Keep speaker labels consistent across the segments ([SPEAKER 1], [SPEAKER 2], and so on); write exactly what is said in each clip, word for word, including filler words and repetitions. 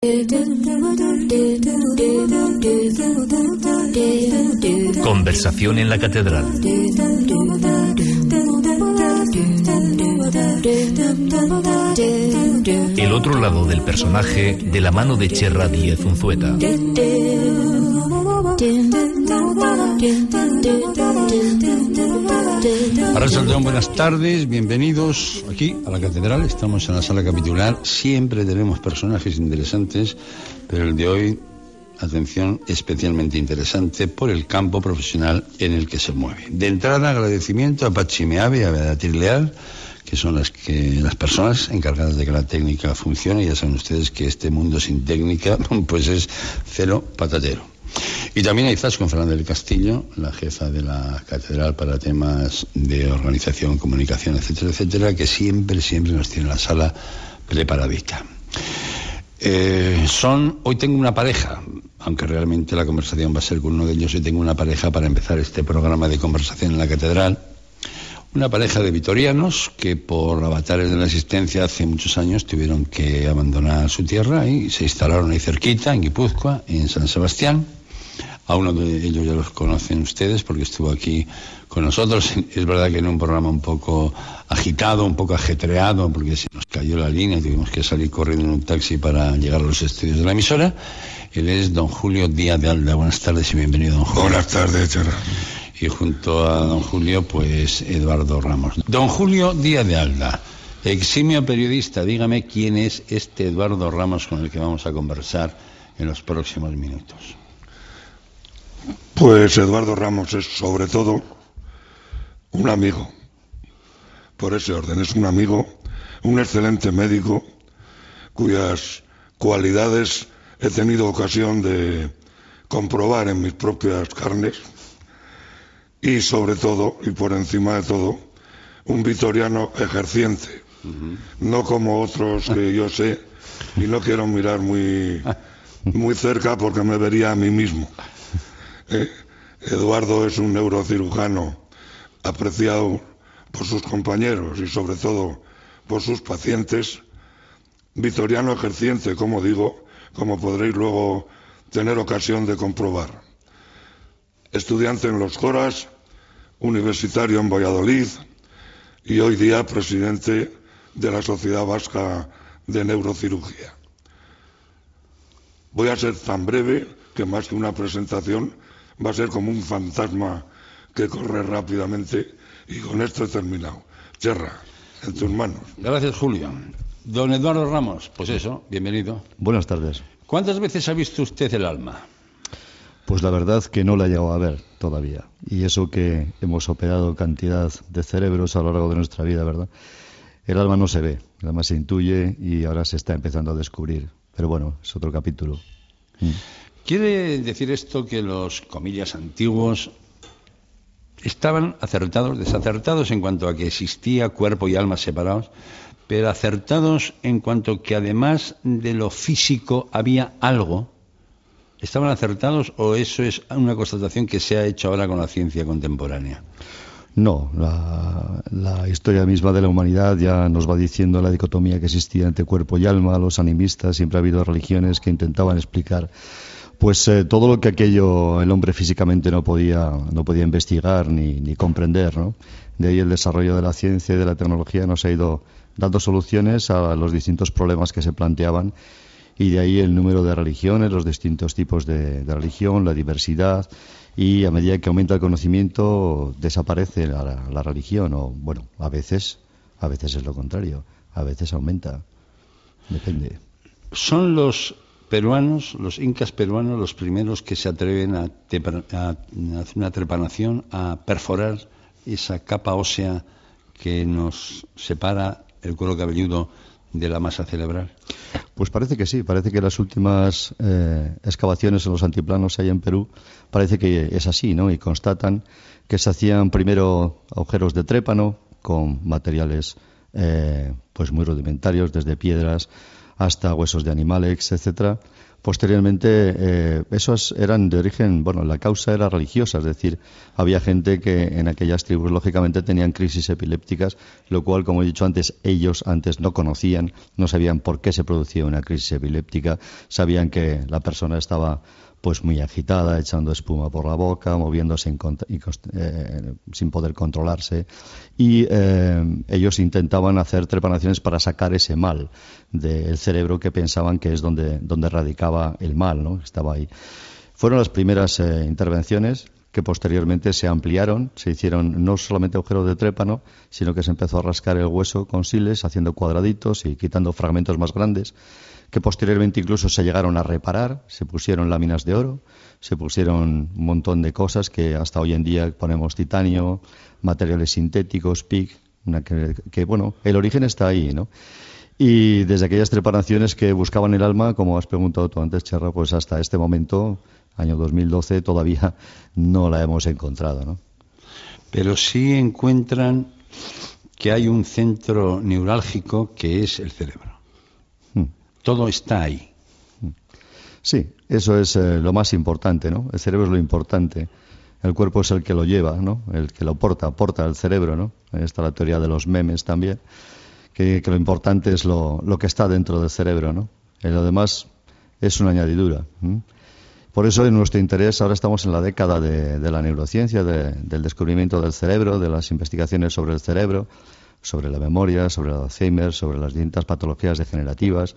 [SPEAKER 1] Conversación en la catedral. El otro lado del personaje de la mano de Txerra Díez Unzueta.
[SPEAKER 2] Arrachaldeón, buenas tardes, bienvenidos aquí a la catedral. Estamos en la sala capitular. Siempre tenemos personajes interesantes, pero el de hoy, atención, especialmente interesante por el campo profesional en el que se mueve. De entrada, agradecimiento a Pachi Meave y a Beatriz Leal, que son las que las personas encargadas de que la técnica funcione. Ya saben ustedes que este mundo sin técnica pues es cero patatero. Y también a Izaskun Fernández del Castillo, la jefa de la catedral para temas de organización, comunicación, etcétera, etcétera, que siempre, siempre nos tiene la sala preparadita. Eh, son, hoy tengo una pareja, aunque realmente la conversación va a ser con uno de ellos. Hoy tengo una pareja para empezar este programa de conversación en la catedral. Una pareja de vitorianos que por avatares de la existencia hace muchos años tuvieron que abandonar su tierra y se instalaron ahí cerquita, en Guipúzcoa, en San Sebastián. A uno de ellos ya los conocen ustedes porque estuvo aquí con nosotros. Es verdad que en un programa un poco agitado, un poco ajetreado, porque se nos cayó la línea y tuvimos que salir corriendo en un taxi para llegar a los estudios de la emisora. Él es don Julio Díaz de Alda. Buenas tardes y bienvenido, don Julio.
[SPEAKER 3] Buenas tardes, Txerra.
[SPEAKER 2] Y junto a don Julio, pues Eduardo Ramos. Don Julio Díaz de Alda, eximio periodista. Dígame quién es este Eduardo Ramos con el que vamos a conversar en los próximos minutos.
[SPEAKER 3] Pues Eduardo Ramos es sobre todo un amigo, por ese orden. Es un amigo, un excelente médico cuyas cualidades he tenido ocasión de comprobar en mis propias carnes. Y sobre todo, y por encima de todo, un vitoriano ejerciente. Uh-huh. No como otros que yo sé, y no quiero mirar muy, muy cerca porque me vería a mí mismo. Eh, Eduardo es un neurocirujano apreciado por sus compañeros y sobre todo por sus pacientes. Vitoriano ejerciente, como digo, como podréis luego tener ocasión de comprobar. Estudiante en los Joras, universitario en Valladolid y hoy día presidente de la Sociedad Vasca de Neurocirugía. Voy a ser tan breve que más que una presentación va a ser como un fantasma que corre rápidamente y con esto he terminado. Txerra, en tus manos.
[SPEAKER 2] Gracias, Julio. Don Eduardo Ramos, pues eso, bienvenido.
[SPEAKER 4] Buenas tardes.
[SPEAKER 2] ¿Cuántas veces ha visto usted el alma?
[SPEAKER 4] Pues la verdad que no la he llegado a ver todavía. Y eso que hemos operado cantidad de cerebros a lo largo de nuestra vida, ¿verdad? El alma no se ve, el alma se intuye y ahora se está empezando a descubrir. Pero bueno, es otro capítulo. Mm.
[SPEAKER 2] ¿Quiere decir esto que los, comillas, antiguos estaban acertados, desacertados en cuanto a que existía cuerpo y alma separados, pero acertados en cuanto que además de lo físico había algo? ¿Estaban acertados o eso es una constatación que se ha hecho ahora con la ciencia contemporánea?
[SPEAKER 4] No, la, la historia misma de la humanidad ya nos va diciendo la dicotomía que existía entre cuerpo y alma. Los animistas, siempre ha habido religiones que intentaban explicar pues eh, todo lo que aquello el hombre físicamente no podía no podía investigar ni, ni comprender, ¿no? De ahí el desarrollo de la ciencia y de la tecnología nos ha ido dando soluciones a los distintos problemas que se planteaban. Y de ahí el número de religiones, los distintos tipos de, de religión, la diversidad, y a medida que aumenta el conocimiento desaparece la, la religión, o bueno, a veces, a veces es lo contrario, a veces aumenta, depende.
[SPEAKER 2] Son los peruanos, los incas peruanos, los primeros que se atreven a, tepa, a, a hacer una trepanación, a perforar esa capa ósea que nos separa el cuero cabelludo de la masa cerebral.
[SPEAKER 4] Pues parece que sí, parece que las últimas eh, excavaciones en los altiplanos allá en Perú parece que es así, ¿no? Y constatan que se hacían primero agujeros de trépano con materiales eh, pues muy rudimentarios, desde piedras hasta huesos de animales, etcétera, Posteriormente, eh, esos eran de origen, bueno, la causa era religiosa, es decir, había gente que en aquellas tribus, lógicamente, tenían crisis epilépticas, lo cual, como he dicho antes, ellos antes no conocían, no sabían por qué se producía una crisis epiléptica, sabían que la persona estaba pues muy agitada, echando espuma por la boca, moviéndose en cont- y, eh, sin poder controlarse, y eh, ellos intentaban hacer trepanaciones para sacar ese mal del cerebro que pensaban que es donde, donde radicaba el mal, ¿no? Estaba ahí. Fueron las primeras eh, intervenciones que posteriormente se ampliaron, se hicieron no solamente agujeros de trépano, sino que se empezó a rascar el hueso con siles, haciendo cuadraditos y quitando fragmentos más grandes, que posteriormente incluso se llegaron a reparar, se pusieron láminas de oro, se pusieron un montón de cosas que hasta hoy en día ponemos titanio, materiales sintéticos, P I C, una que, que bueno, el origen está ahí, ¿no? Y desde aquellas trepanaciones que buscaban el alma, como has preguntado tú antes, Cherra, pues hasta este momento, año dos mil doce, todavía no la hemos encontrado, ¿no?
[SPEAKER 2] Pero sí encuentran que hay un centro neurálgico que es el cerebro. Hmm. Todo está ahí.
[SPEAKER 4] Sí, eso es eh, lo más importante, ¿no? El cerebro es lo importante. El cuerpo es el que lo lleva, ¿no? El que lo porta, porta el cerebro, ¿no? Ahí está la teoría de los memes también, que, que lo importante es lo, lo que está dentro del cerebro, ¿no? Y lo demás es una añadidura. ¿eh? Por eso, en nuestro interés, ahora estamos en la década de, de la neurociencia, de, del descubrimiento del cerebro, de las investigaciones sobre el cerebro, sobre la memoria, sobre el Alzheimer, sobre las distintas patologías degenerativas,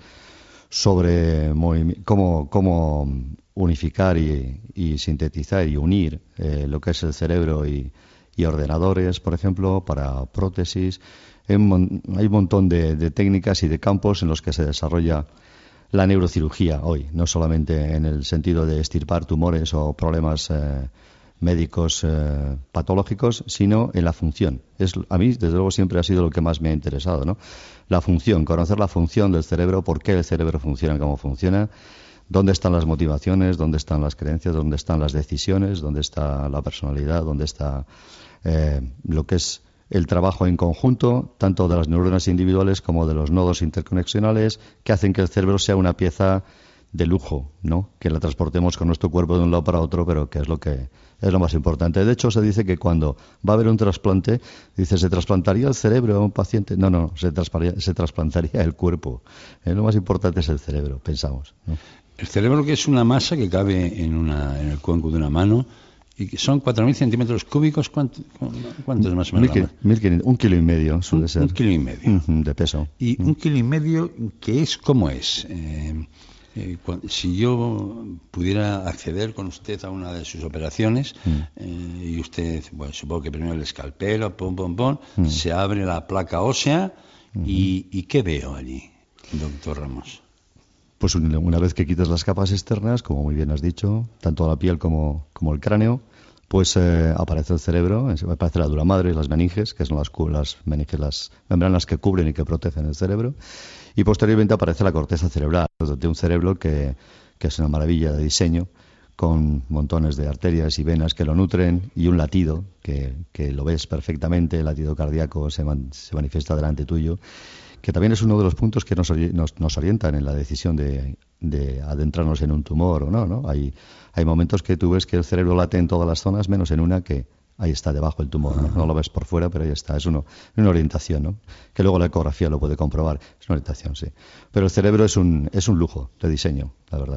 [SPEAKER 4] sobre cómo, cómo unificar y, y sintetizar y unir eh, lo que es el cerebro y, y ordenadores, por ejemplo, para prótesis. Hay un, hay un montón de, de técnicas y de campos en los que se desarrolla la neurocirugía hoy, no solamente en el sentido de extirpar tumores o problemas eh, médicos eh, patológicos, sino en la función. Es, a mí, desde luego, siempre ha sido lo que más me ha interesado, ¿no? La función, conocer la función del cerebro, por qué el cerebro funciona como funciona, dónde están las motivaciones, dónde están las creencias, dónde están las decisiones, dónde está la personalidad, dónde está eh, lo que es el trabajo en conjunto, tanto de las neuronas individuales como de los nodos interconexionales, que hacen que el cerebro sea una pieza de lujo, ¿no? Que la transportemos con nuestro cuerpo de un lado para otro, pero que es lo que es lo más importante. De hecho, se dice que cuando va a haber un trasplante, dice, ¿se trasplantaría el cerebro a un paciente? No, no, se, se trasplantaría el cuerpo. Eh, lo más importante es el cerebro, pensamos, ¿no?
[SPEAKER 2] El cerebro, que es una masa que cabe en, una, en el cuenco de una mano, y que son cuatro mil centímetros cúbicos. ¿Cuánto, ¿Cuánto es más o menos?
[SPEAKER 4] Mil, mil quinientos, un kilo y medio suele
[SPEAKER 2] un,
[SPEAKER 4] ser.
[SPEAKER 2] Un kilo y medio.
[SPEAKER 4] Uh-huh, de peso.
[SPEAKER 2] Y uh-huh. un kilo y medio, ¿qué es? ¿Cómo es? Eh, eh, cuando, si yo pudiera acceder con usted a una de sus operaciones, uh-huh. eh, y usted, bueno, supongo que primero el escalpelo, pom, pom, pom, uh-huh. se abre la placa ósea, uh-huh. y, ¿y qué veo allí, doctor Ramos?
[SPEAKER 4] Pues una vez que quitas las capas externas, como muy bien has dicho, tanto la piel como, como el cráneo, pues eh, aparece el cerebro, aparece la dura madre, las meninges, que son las, las, meninges, las membranas que cubren y que protegen el cerebro, y posteriormente aparece la corteza cerebral, de un cerebro que, que es una maravilla de diseño, con montones de arterias y venas que lo nutren, y un latido, que, que lo ves perfectamente, el latido cardíaco se, man, se manifiesta delante tuyo, que también es uno de los puntos que nos, nos, nos orientan en la decisión de, de adentrarnos en un tumor o no, ¿no? Hay, hay momentos que tú ves que el cerebro late en todas las zonas, menos en una que ahí está debajo el tumor, ¿no? No lo ves por fuera, pero ahí está, es uno, una orientación, ¿no? Que luego la ecografía lo puede comprobar, es una orientación, sí. Pero el cerebro es un, es un lujo de diseño, la verdad.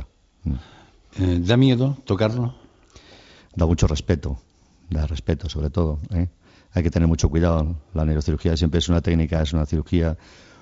[SPEAKER 2] Eh, ¿Da miedo tocarlo?
[SPEAKER 4] Da mucho respeto, da respeto sobre todo, ¿eh? Hay que tener mucho cuidado. La neurocirugía siempre es una técnica, es una cirugía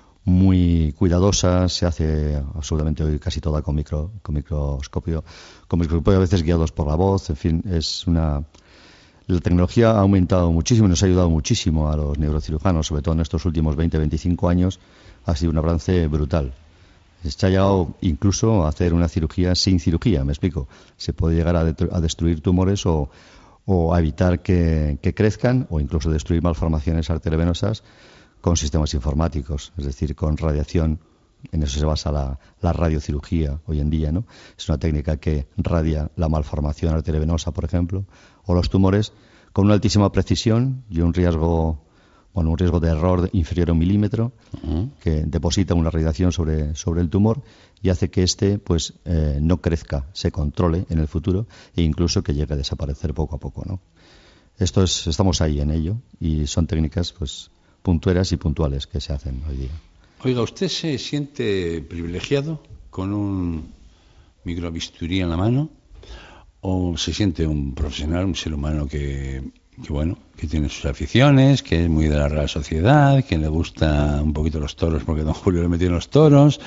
[SPEAKER 4] muy cuidadosa, se hace absolutamente hoy casi toda con micro, con microscopio, con microscopio a veces guiados por la voz, en fin, es una... La tecnología ha aumentado muchísimo y nos ha ayudado muchísimo a los neurocirujanos, sobre todo en estos últimos veinte a veinticinco años, ha sido un avance brutal. Se ha llegado incluso a hacer una cirugía sin cirugía, me explico. Se puede llegar a, de- a destruir tumores o, o a evitar que, que crezcan, o incluso destruir malformaciones arteriovenosas con sistemas informáticos, es decir, con radiación. En eso se basa la, la radiocirugía hoy en día, ¿no? Es una técnica que radia la malformación arteriovenosa, por ejemplo, o los tumores con una altísima precisión y un riesgo bueno, un riesgo de error inferior a un milímetro,
[SPEAKER 2] Uh-huh.
[SPEAKER 4] que deposita una radiación sobre, sobre el tumor y hace que éste pues, eh, no crezca, se controle en el futuro e incluso que llegue a desaparecer poco a poco, ¿no? Esto es, estamos ahí en ello y son técnicas pues puntueras y puntuales que se hacen hoy día.
[SPEAKER 2] Oiga, ¿usted se siente privilegiado con un microbisturí en la mano o se siente un profesional, un ser humano que, que bueno, que tiene sus aficiones, que es muy de la Real Sociedad, que le gusta un poquito los toros porque don Julio le metió en los toros,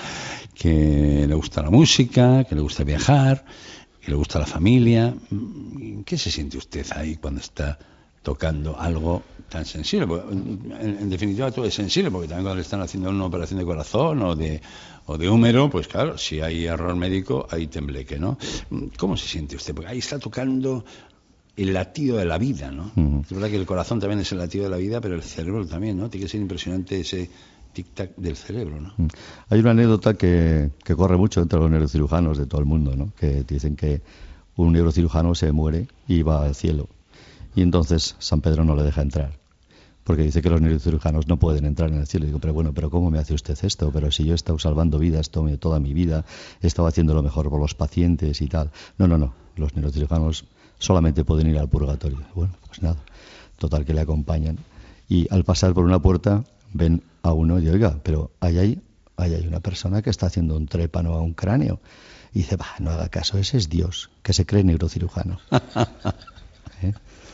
[SPEAKER 2] que le gusta la música, que le gusta viajar, que le gusta la familia? ¿Qué se siente usted ahí cuando está tocando algo tan sensible? Porque, en, en definitiva, todo es sensible, porque también cuando le están haciendo una operación de corazón o de, o de húmero, pues claro, si hay error médico, hay tembleque, ¿no? ¿Cómo se siente usted? Porque ahí está tocando el latido de la vida, ¿no? Uh-huh. Es verdad que el corazón también es el latido de la vida, pero el cerebro también, ¿no? Tiene que ser impresionante ese tic-tac del cerebro, ¿no?
[SPEAKER 4] Hay una anécdota que, que corre mucho entre los neurocirujanos de todo el mundo, ¿no? Que dicen que un neurocirujano se muere y va al cielo. Y entonces San Pedro no le deja entrar, porque dice que los neurocirujanos no pueden entrar en el cielo. Y digo, pero bueno, pero ¿cómo me hace usted esto? Pero si yo he estado salvando vidas toda, toda mi vida, he estado haciendo lo mejor por los pacientes y tal. No, no, no, los neurocirujanos solamente pueden ir al purgatorio. Bueno, pues nada, total que le acompañan. Y al pasar por una puerta ven a uno y oiga, pero ahí hay, ahí hay una persona que está haciendo un trépano a un cráneo. Y dice, bah, no haga caso, ese es Dios, que se cree neurocirujano. ¿Eh?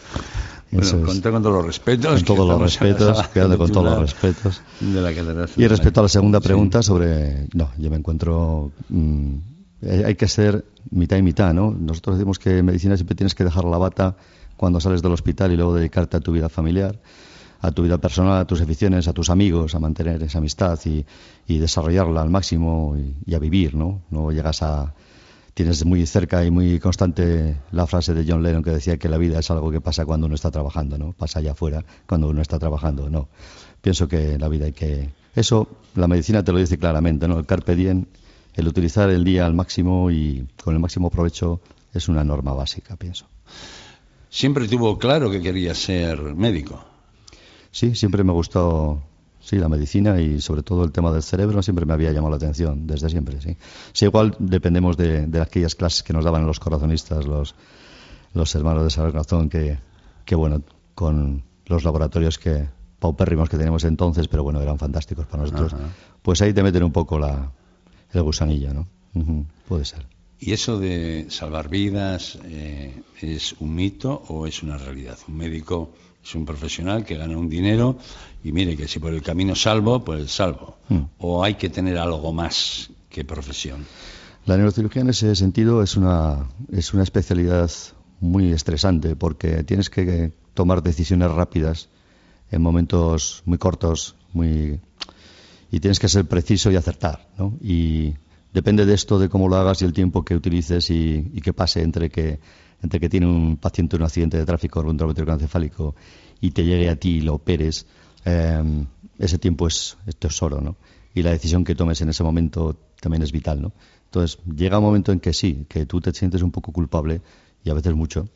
[SPEAKER 2] Bueno, con, con todos los respetos.
[SPEAKER 4] Con todos los respetos, quedando con todos los respetos.
[SPEAKER 2] De la catedral.
[SPEAKER 4] Y respecto a la segunda pregunta sobre... No, yo me encuentro... Mmm, hay que ser mitad y mitad, ¿no? Nosotros decimos que en medicina siempre tienes que dejar la bata cuando sales del hospital y luego dedicarte a tu vida familiar, a tu vida personal, a tus aficiones, a tus amigos, a mantener esa amistad y, y desarrollarla al máximo y, y a vivir, ¿no? No llegas a... Tienes muy cerca y muy constante la frase de John Lennon que decía que la vida es algo que pasa cuando uno está trabajando, ¿no? Pasa allá afuera cuando uno está trabajando, no. Pienso que en la vida hay que... Eso, la medicina te lo dice claramente, ¿no? El carpe diem, el utilizar el día al máximo y con el máximo provecho es una norma básica, pienso.
[SPEAKER 2] ¿Siempre tuvo claro que quería ser médico?
[SPEAKER 4] Sí, siempre me gustó... Sí, la medicina y sobre todo el tema del cerebro siempre me había llamado la atención, desde siempre, sí. Sí, igual dependemos de, de aquellas clases que nos daban los corazonistas, los, los hermanos de San Corazón, que, que bueno, con los laboratorios que paupérrimos que teníamos entonces, pero bueno, eran fantásticos para nosotros. Ajá. Pues ahí te meten un poco la, el gusanillo, ¿no? Uh-huh, puede ser.
[SPEAKER 2] ¿Y eso de salvar vidas eh, es un mito o es una realidad? Un médico es un profesional que gana un dinero y mire que si por el camino salvo, pues salvo. Mm. ¿O hay que tener algo más que profesión?
[SPEAKER 4] La neurocirugía en ese sentido es una, es una especialidad muy estresante porque tienes que tomar decisiones rápidas en momentos muy cortos muy y tienes que ser preciso y acertar, ¿no? Y depende de esto, de cómo lo hagas y el tiempo que utilices y, y que pase entre que entre que tiene un paciente un accidente de tráfico o un traumatismo encefálico y te llegue a ti y lo operes, eh, ese tiempo es, es tesoro, ¿no? Y la decisión que tomes en ese momento también es vital, ¿no? Entonces, llega un momento en que sí, que tú te sientes un poco culpable, y a veces mucho,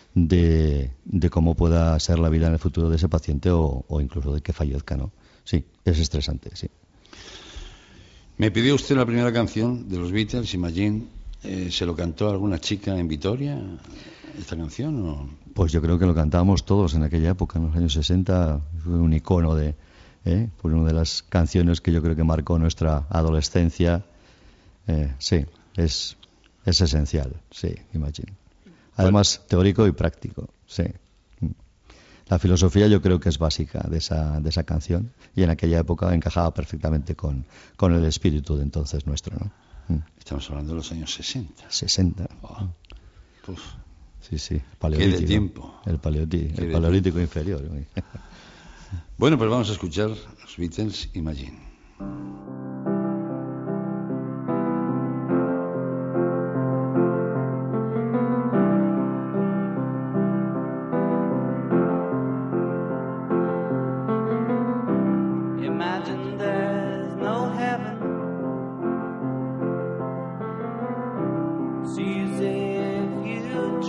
[SPEAKER 4] de, de cómo pueda ser la vida en el futuro de ese paciente o, o incluso de que fallezca, ¿no? Sí, es estresante, sí.
[SPEAKER 2] Me pidió usted la primera canción de los Beatles, Imagine. Eh, ¿Se lo cantó a alguna chica en Vitoria esta canción? ¿O?
[SPEAKER 4] Pues yo creo que lo cantábamos todos en aquella época, en los años sesenta. Fue un icono de... ¿eh? Fue una de las canciones que yo creo que marcó nuestra adolescencia. Eh, sí, es, es esencial, sí, Imagine. Además, bueno, teórico y práctico, sí. La filosofía yo creo que es básica de esa, de esa canción y en aquella época encajaba perfectamente con, con el espíritu de entonces nuestro, ¿no?
[SPEAKER 2] Estamos hablando de los años sesenta.
[SPEAKER 4] sesenta. Oh. Sí, sí.
[SPEAKER 2] Paleolítico. ¿Qué de tiempo?
[SPEAKER 4] El paleolítico, el paleolítico inferior.
[SPEAKER 2] Bueno, pues vamos a escuchar los Beatles, Imagine.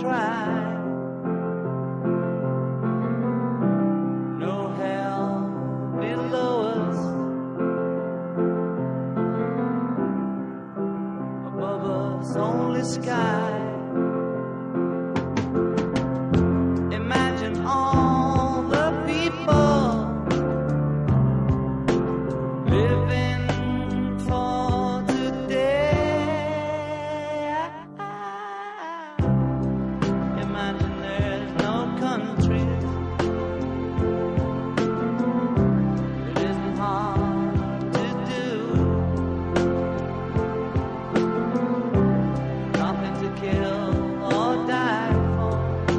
[SPEAKER 5] No hell only sky. Imagine all the people living for today. Imagine there's no countries. It isn't hard to do. Nothing to kill or die for,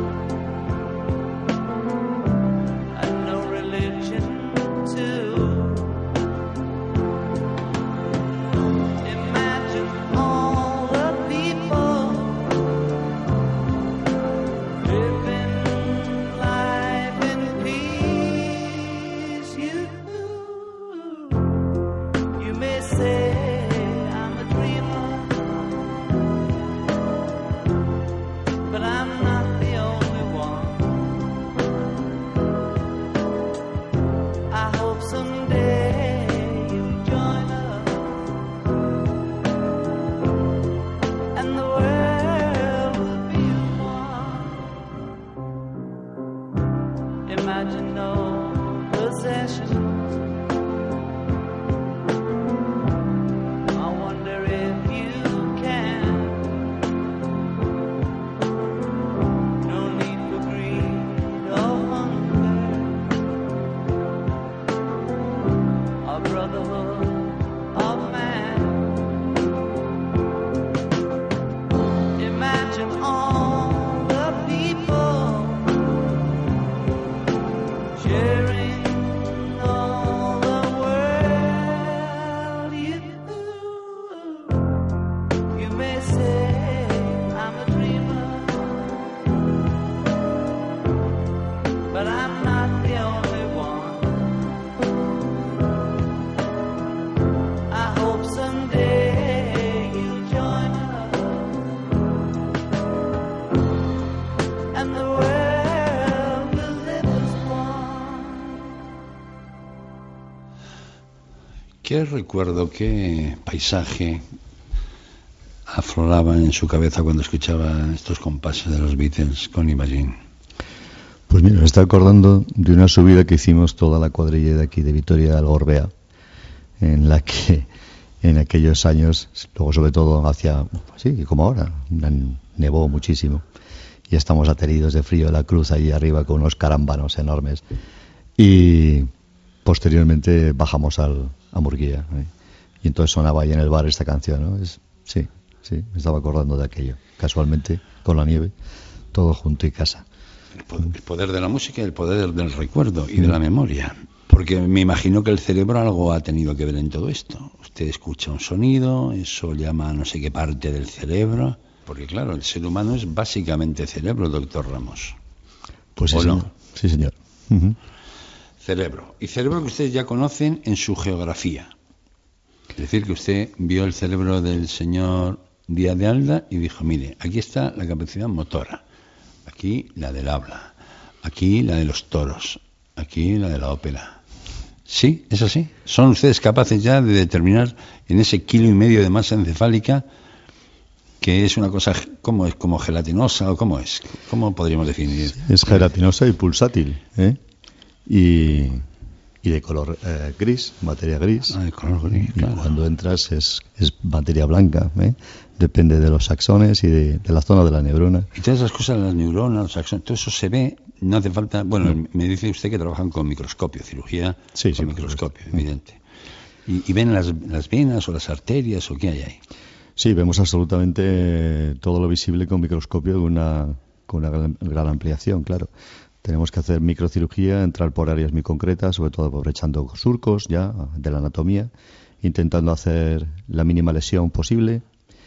[SPEAKER 5] and no religion too. Imagine all the people living life in peace. You, you may say I'm a dreamer, but I'm not the only one. I hope someday you'll join us, and the world will be one. Imagine no possessions. I wonder if you can. No need for greed or hunger, or brotherhood of man. Imagine all the people sharing all the world. You, you may say I'm a dreamer, but I'm not the only one. I hope someday you'll join us, and the world will live as one.
[SPEAKER 2] ¿Qué recuerdo, qué paisaje afloraba en su cabeza cuando escuchaba estos compases de los Beatles con Imagine?
[SPEAKER 4] Pues mira, me está acordando de una subida que hicimos toda la cuadrilla de aquí de Vitoria al Gorbea, en la que en aquellos años, luego sobre todo hacia, sí, como ahora, nevó muchísimo y estamos ateridos de frío de la cruz allí arriba con unos carámbanos enormes, y posteriormente bajamos al, a Murguía, ¿eh? Y entonces sonaba ahí en el bar esta canción, ¿no? Es, sí, sí, me estaba acordando de aquello, casualmente, con la nieve, todo junto y casa.
[SPEAKER 2] El poder, el poder de la música y el poder del recuerdo y de la memoria. Porque me imagino que el cerebro algo ha tenido que ver en todo esto. Usted escucha un sonido, eso llama a no sé qué parte del cerebro. Porque claro, el ser humano es básicamente cerebro, doctor Ramos.
[SPEAKER 4] Pues sí,
[SPEAKER 2] ¿O no?
[SPEAKER 4] señor. Sí, señor. Uh-huh.
[SPEAKER 2] Cerebro. Y cerebro que ustedes ya conocen en su geografía. Es decir, que usted vio el cerebro del señor Díaz de Alda y dijo, mire, aquí está la capacidad motora, aquí la del habla, aquí la de los toros, aquí la de la ópera. ¿Sí? ¿Es así? ¿Son ustedes capaces ya de determinar en ese kilo y medio de masa encefálica que es una cosa, ¿cómo es? ¿Como gelatinosa o cómo es? ¿Cómo podríamos definir?
[SPEAKER 4] Es gelatinosa y pulsátil, ¿eh? Y, y de color eh, gris, materia gris.
[SPEAKER 2] Ah, de color gris, claro.
[SPEAKER 4] Y cuando entras es, es materia blanca, ¿eh? Depende de los axones y de, de la zona de la neurona.
[SPEAKER 2] Y todas esas cosas, las neuronas, los axones, todo eso se ve, no hace falta... Bueno,
[SPEAKER 4] no.
[SPEAKER 2] Me dice usted que trabajan con microscopio, cirugía
[SPEAKER 4] sí,
[SPEAKER 2] con
[SPEAKER 4] sí,
[SPEAKER 2] microscopio, evidente. Y, y ven las, las venas o las arterias o qué hay ahí.
[SPEAKER 4] Sí, vemos absolutamente todo lo visible con microscopio, con una, con una gran, gran ampliación, claro. Tenemos que hacer microcirugía, entrar por áreas muy concretas, sobre todo aprovechando surcos ya de la anatomía, intentando hacer la mínima lesión posible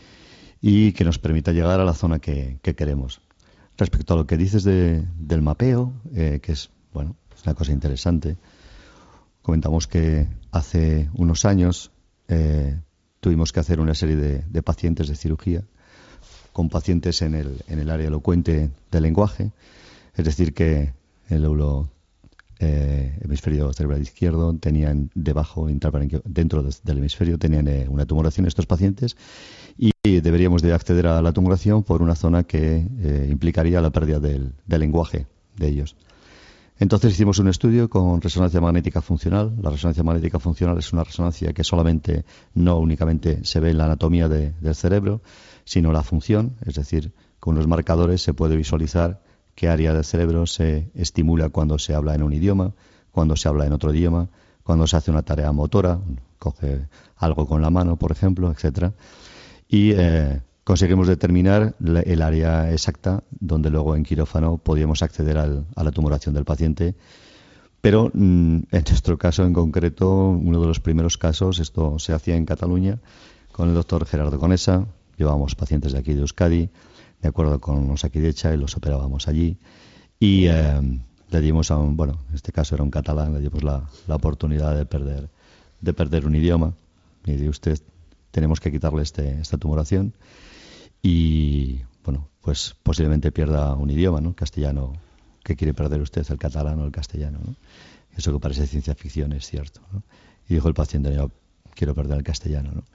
[SPEAKER 4] y que nos permita llegar a la zona que, que queremos. Respecto a lo que dices de, del mapeo, eh, que es, bueno, es una cosa interesante, comentamos que hace unos años eh, tuvimos que hacer una serie de, de pacientes de cirugía con pacientes en el, en el área elocuente del lenguaje. Es decir, que el euro, eh, hemisferio cerebral izquierdo, tenían debajo, dentro del hemisferio, tenían eh, una tumoración estos pacientes y deberíamos de acceder a la tumoración por una zona que eh, implicaría la pérdida del, del lenguaje de ellos. Entonces hicimos un estudio con resonancia magnética funcional. La resonancia magnética funcional es una resonancia que solamente, no únicamente se ve en la anatomía de, del cerebro, sino la función, es decir, con los marcadores se puede visualizar qué área del cerebro se estimula cuando se habla en un idioma, cuando se habla en otro idioma, cuando se hace una tarea motora, coge algo con la mano, por ejemplo, etcétera. Y eh, conseguimos determinar el área exacta donde luego en quirófano podíamos acceder al, a la tumoración del paciente. Pero mmm, en nuestro caso en concreto, uno de los primeros casos, esto se hacía en Cataluña con el doctor Gerardo Conesa. Llevábamos pacientes de aquí de Euskadi, de acuerdo con Osakidetza, y los operábamos allí. Y eh, le dimos a un, bueno, en este caso era un catalán, le dimos la, la oportunidad de perder, de perder un idioma. Y de usted, tenemos que quitarle este, esta tumoración. Y, bueno, pues posiblemente pierda un idioma, ¿no? Castellano. ¿Qué quiere perder usted, el catalán o el castellano, ¿no? Eso que parece ciencia ficción es cierto, ¿no? Y dijo el paciente, yo quiero perder el castellano, ¿no?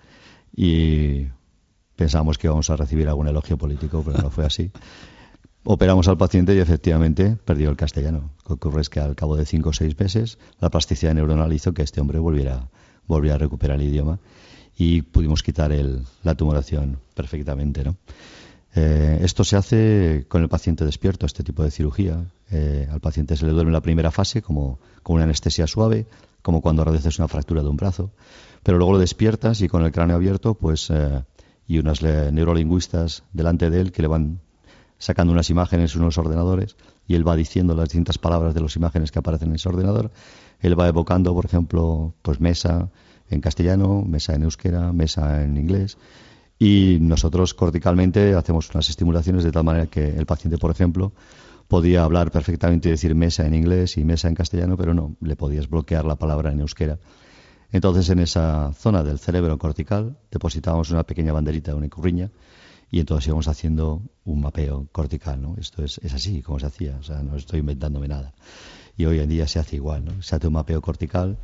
[SPEAKER 4] Y pensábamos que íbamos a recibir algún elogio político, pero no fue así. Operamos al paciente y efectivamente perdió el castellano. Lo que ocurre es que al cabo de cinco o seis meses la plasticidad neuronal hizo que este hombre volviera, volviera a recuperar el idioma y pudimos quitar el, la tumoración perfectamente, ¿no? Eh, esto se hace con el paciente despierto, este tipo de cirugía. Eh, al paciente se le duerme la primera fase como con una anestesia suave, como cuando reduces una fractura de un brazo, pero luego lo despiertas y con el cráneo abierto, pues eh, y unas le, neurolingüistas delante de él que le van sacando unas imágenes, unos ordenadores, y él va diciendo las distintas palabras de las imágenes que aparecen en ese ordenador. Él va evocando, por ejemplo, pues mesa en castellano, mesa en euskera, mesa en inglés. Y nosotros corticalmente hacemos unas estimulaciones de tal manera que el paciente, por ejemplo, podía hablar perfectamente y decir mesa en inglés y mesa en castellano, pero no, le podías bloquear la palabra en euskera. Entonces, en esa zona del cerebro cortical depositábamos una pequeña banderita, una icurriña, y entonces íbamos haciendo un mapeo cortical, ¿no? Esto es, es así como se hacía, o sea, no estoy inventándome nada. Y hoy en día se hace igual, ¿no? Se hace un mapeo cortical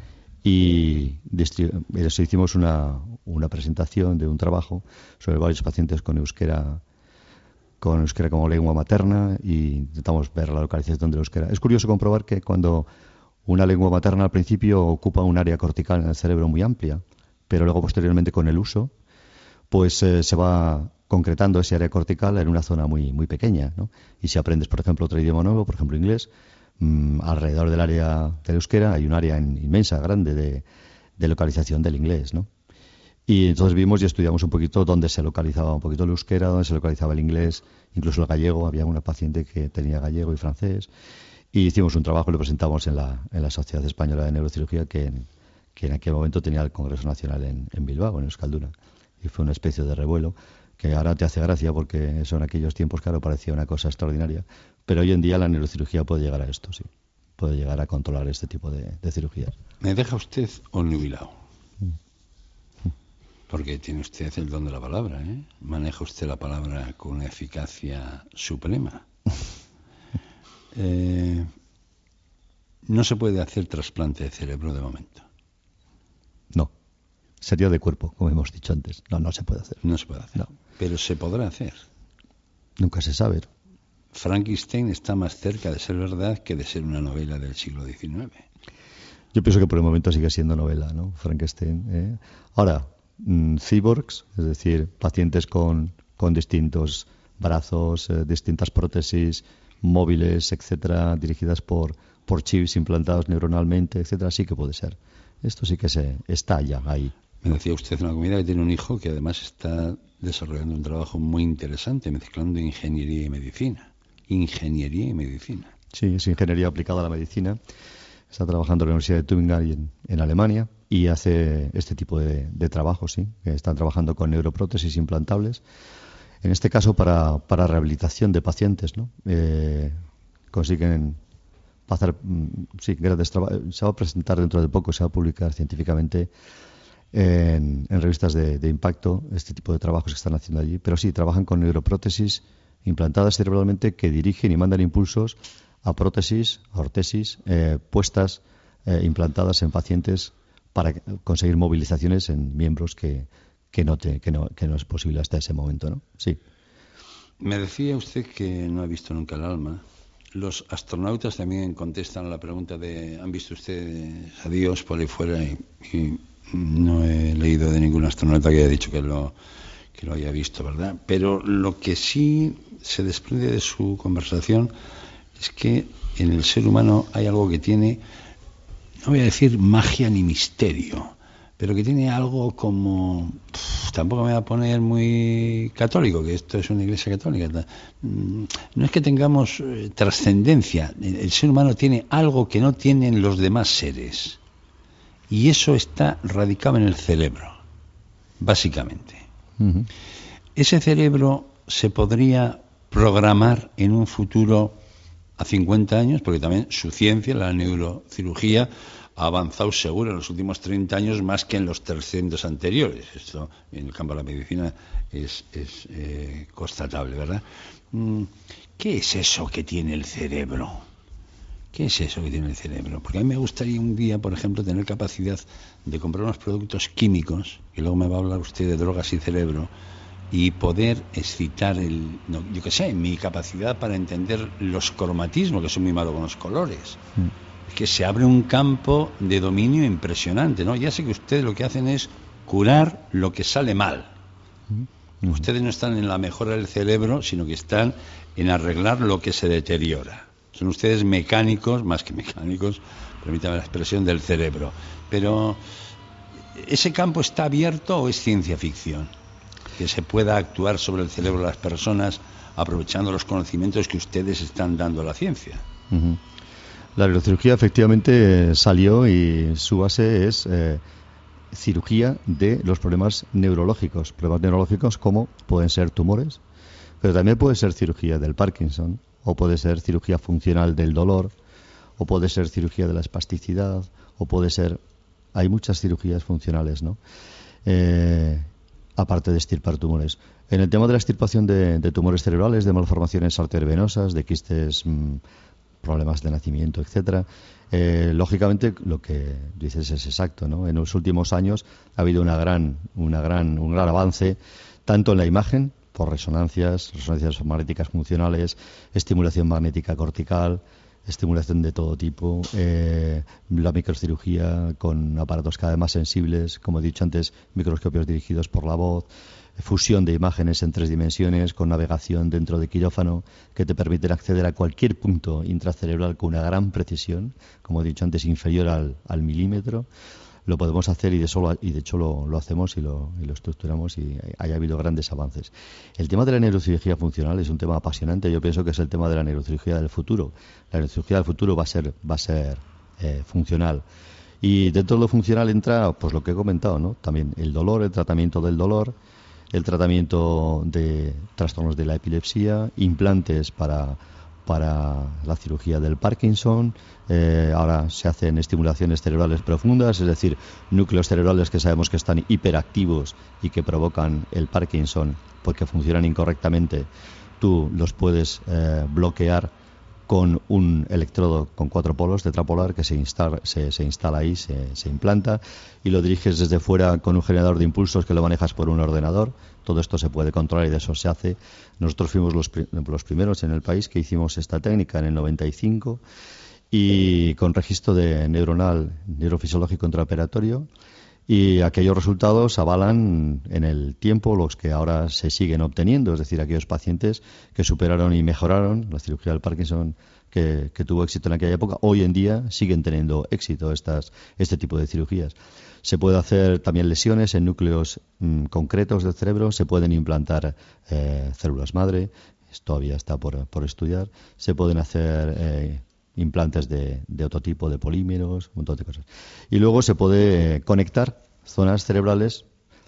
[SPEAKER 4] y eso, hicimos una, una presentación de un trabajo sobre varios pacientes con euskera, con euskera como lengua materna, y intentamos ver la localización del euskera. Es curioso comprobar que cuando una lengua materna al principio ocupa un área cortical en el cerebro muy amplia, pero luego posteriormente con el uso, pues eh, se va concretando ese área cortical en una zona muy, muy pequeña, ¿no? Y si aprendes, por ejemplo, otro idioma nuevo, por ejemplo inglés, mmm, alrededor del área del euskera hay un área inmensa, grande de, de localización del inglés, ¿no? Y entonces vimos y estudiamos un poquito dónde se localizaba un poquito el euskera, dónde se localizaba el inglés, incluso el gallego. Había una paciente que tenía gallego y francés. Y hicimos un trabajo y lo presentamos en la, en la Sociedad Española de Neurocirugía, que en, que en aquel momento tenía el Congreso Nacional en, en Bilbao, en Euskalduna. Y fue una especie de revuelo que ahora te hace gracia porque eso en aquellos tiempos, claro, parecía una cosa extraordinaria. Pero hoy en día la neurocirugía puede llegar a esto, sí. Puede llegar a controlar este tipo de, de cirugías.
[SPEAKER 2] ¿Me deja usted obnubilado? Porque tiene usted el don de la palabra, ¿eh? Maneja usted la palabra con una eficacia suprema. Eh, no se puede hacer trasplante de cerebro de momento.
[SPEAKER 4] No. Sería de cuerpo, como hemos dicho antes. No, no se puede hacer.
[SPEAKER 2] No se puede hacer.
[SPEAKER 4] No.
[SPEAKER 2] Pero se podrá hacer.
[SPEAKER 4] Nunca se sabe.
[SPEAKER 2] Frankenstein está más cerca de ser verdad que de ser una novela del siglo diecinueve.
[SPEAKER 4] Yo pienso que por el momento sigue siendo novela, ¿no? Frankenstein. ¿eh? Ahora, mmm, cyborgs, es decir, pacientes con, con distintos brazos, eh, distintas prótesis móviles, etcétera, dirigidas por, por chips implantados neuronalmente, etcétera, sí que puede ser. Esto sí que se está ya ahí.
[SPEAKER 2] Me decía usted una comida que tiene un hijo que además está desarrollando un trabajo muy interesante, mezclando ingeniería y medicina. Ingeniería y medicina.
[SPEAKER 4] Sí, es ingeniería aplicada a la medicina. Está trabajando en la Universidad de Tübingen en, en Alemania y hace este tipo de, de trabajo, sí. Están trabajando con neuroprótesis implantables. En este caso para, para rehabilitación de pacientes, ¿no? Eh, consiguen hacer, sí, grandes trabajos. Se va a presentar dentro de poco, se va a publicar científicamente en, en revistas de, de impacto este tipo de trabajos que están haciendo allí. Pero sí, trabajan con neuroprótesis implantadas cerebralmente que dirigen y mandan impulsos a prótesis, a ortesis, eh, puestas, eh, implantadas en pacientes para conseguir movilizaciones en miembros que, que, no te, que, no, que no es posible hasta ese momento, ¿no? Sí.
[SPEAKER 2] Me decía usted que no ha visto nunca el alma. Los astronautas también contestan a la pregunta de ¿han visto ustedes a Dios por ahí fuera? Y, y no he leído de ningún astronauta que haya dicho que lo, que lo haya visto, ¿verdad? Pero lo que sí se desprende de su conversación es que en el ser humano hay algo que tiene, no voy a decir magia ni misterio, pero que tiene algo como, pff, tampoco me voy a poner muy católico, que esto es una iglesia católica, no es que tengamos eh, trascendencia, el, el ser humano tiene algo que no tienen los demás seres, y eso está radicado en el cerebro, básicamente. Uh-huh. Ese cerebro se podría programar en un futuro a cincuenta años, porque también su ciencia, la neurocirugía, ha avanzado seguro en los últimos treinta años más que en los trescientos anteriores. Esto en el campo de la medicina es, es eh, constatable, ¿verdad? ¿Qué es eso que tiene el cerebro? ¿Qué es eso que tiene el cerebro? Porque a mí me gustaría un día, por ejemplo, tener capacidad de comprar unos productos químicos, y luego me va a hablar usted de drogas y cerebro, y poder excitar el, no, yo qué sé, mi capacidad para entender los cromatismos, que soy muy malo con los colores. Mm. Es que se abre un campo de dominio impresionante, ¿no? Ya sé que ustedes lo que hacen es curar lo que sale mal. Mm. Ustedes no están en la mejora del cerebro, sino que están en arreglar lo que se deteriora. Son ustedes mecánicos, más que mecánicos, permítame la expresión, del cerebro. Pero, ¿ese campo está abierto o es ciencia ficción? Que se pueda actuar sobre el cerebro de las personas aprovechando los conocimientos que ustedes están dando a la ciencia.
[SPEAKER 4] Uh-huh. La neurocirugía efectivamente salió y su base es eh, cirugía de los problemas neurológicos. Problemas neurológicos como pueden ser tumores, pero también puede ser cirugía del Parkinson, o puede ser cirugía funcional del dolor, o puede ser cirugía de la espasticidad, o puede ser... Hay muchas cirugías funcionales, ¿no? Eh... aparte de extirpar tumores. En el tema de la extirpación de, de tumores cerebrales, de malformaciones arteriovenosas, de quistes, mmm, problemas de nacimiento, etcétera, eh, lógicamente lo que dices es exacto, ¿no? En los últimos años ha habido una gran, una gran, un gran avance, tanto en la imagen, por resonancias, resonancias magnéticas funcionales, estimulación magnética cortical, estimulación de todo tipo, eh, la microcirugía con aparatos cada vez más sensibles, como he dicho antes, microscopios dirigidos por la voz, fusión de imágenes en tres dimensiones con navegación dentro de quirófano que te permiten acceder a cualquier punto intracerebral con una gran precisión, como he dicho antes, inferior al, al milímetro. Lo podemos hacer y de, solo, y de hecho lo, lo hacemos y lo, y lo estructuramos y haya habido grandes avances. El tema de la neurocirugía funcional es un tema apasionante. Yo pienso que es el tema de la neurocirugía del futuro. La neurocirugía del futuro va a ser, va a ser eh, funcional. Y dentro de lo funcional entra pues lo que he comentado, ¿no? También el dolor, el tratamiento del dolor, el tratamiento de trastornos de la epilepsia, implantes para... para la cirugía del Parkinson, eh, ahora se hacen estimulaciones cerebrales profundas, es decir, núcleos cerebrales que sabemos que están hiperactivos y que provocan el Parkinson porque funcionan incorrectamente, tú los puedes eh, bloquear con un electrodo con cuatro polos tetrapolar que se instala, se, se instala ahí, se, se implanta y lo diriges desde fuera con un generador de impulsos que lo manejas por un ordenador. Todo esto se puede controlar y de eso se hace. Nosotros fuimos los, los primeros en el país que hicimos esta técnica en el noventa y cinco y con registro de neuronal, neurofisiológico intraoperatorio, y aquellos resultados avalan en el tiempo los que ahora se siguen obteniendo, es decir, aquellos pacientes que superaron y mejoraron la cirugía del Parkinson que, que tuvo éxito en aquella época, hoy en día siguen teniendo éxito estas, este tipo de cirugías. Se puede hacer también lesiones en núcleos mmm, concretos del cerebro, se pueden implantar eh, células madre, esto todavía está por, por estudiar, se pueden hacer eh, implantes de, de otro tipo, de polímeros, un montón de cosas. Y luego se puede eh, conectar zonas cerebrales